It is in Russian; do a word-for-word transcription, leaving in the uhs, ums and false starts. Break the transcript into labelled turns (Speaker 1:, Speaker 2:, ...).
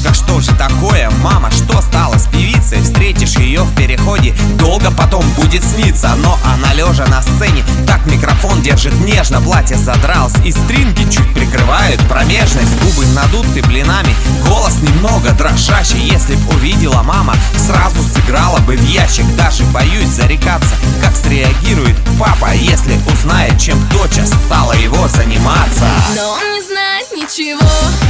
Speaker 1: Да что же такое, мама, что стало с певицей? Встретишь ее в переходе, долго потом будет сниться. Но она лежа на сцене, так микрофон держит нежно. Платье задралось и стринги чуть прикрывают промежность. Губы надуты блинами, голос немного дрожащий. Если б увидела мама, сразу сыграла бы в ящик. Даже боюсь зарекаться, как среагирует папа, если узнает, чем дочь стала его заниматься.
Speaker 2: Но он не знает ничего.